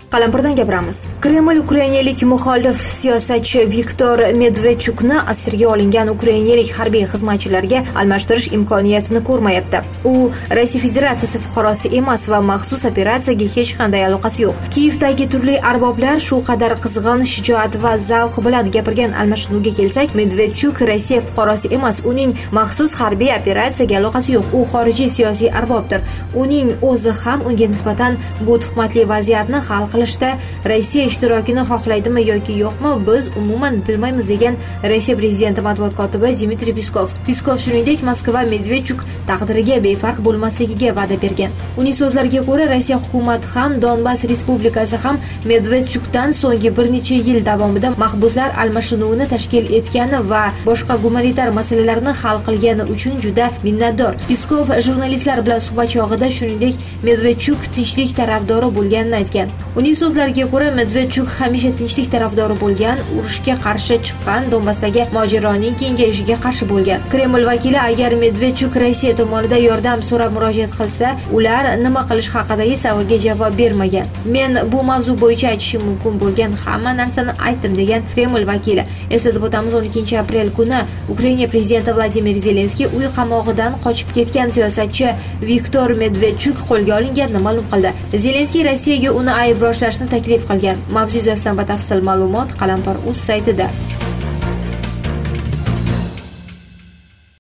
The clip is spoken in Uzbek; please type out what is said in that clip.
Qalampirdan gapiramiz. Kreml ukrainalik muxolif siyosatchi Viktor Medvedchukni asirga olingan ukrainalik harbiy xizmatchilarga almashtirish imkoniyatini ko'rmayapti. U Rossiya Federatsiyasi fuqarosi emas va maxsus operatsiyaga hech qanday aloqasi yo'q. Kiyevdagi turli arboblar shu qadar qizg'in, shijoat va zavq bilan gapirgan almashinuvga kelsak, Medvedchuk Rossiya fuqarosi emas, uning maxsus harbiy operatsiyaga aloqasi yo'q. U xorijiy siyosiy arbobdir. Uning o'zi ham unga nisbatan bu tuhmatli vaziyatni hal qilishda Rossiya ishtirokini xohlaydimi yoki yo'qmi, biz umuman bilmaymiz degan Rossiya prezidenti matbuot kotibi Dmitriy Peskov. Peskov shuningdek Moskva Medvedchuk taqdiriga befarq bo'lmasligiga va'da bergan. Uning so'zlariga ko'ra, Rossiya hukumati ham Donbass respublikasi ham Medvedchukdan so'nggi bir necha yil davomida mahbuslar almashinuvini tashkil etgani va boshqa gumanitar masalalarni hal qilgani uchun juda minnatdor. Peskov jurnalistlar bilan suhbat chog'ida shuningdek Medvedchuk tinchlik tarafdori bo'lganini aytgan. Uning so'zlariga ko'ra, Medvedchuk hamisha tinchlik tarafdori bo'lgan, urushga qarshi chiqqan, Donbassdagi mojaroning kengayishiga qarshi bo'lgan. Kreml vakili agar Medvedchuk Rossiya tomonidan yordam so'rab murojaat qilsa, ular nima qilish haqidagi savolga javob bermagan. Men bu mavzu bo'yicha aytishim mumkin bo'lgan hamma narsani aytdim degan Kreml vakili. Eslatib o'tamiz, 12 aprel kuni Ukraina prezidenti Vladimir Zelenskiy uy qamog'idan qochib ketgan siyosatchi Viktor Medvedchuk qo'lga olinganini ma'lum qildi. Zelenskiy Rossiyaga uni ayblashlashni taklif qilgan. Mavzu yuzasidan batafsil ma'lumot Qalampir.uz saytida.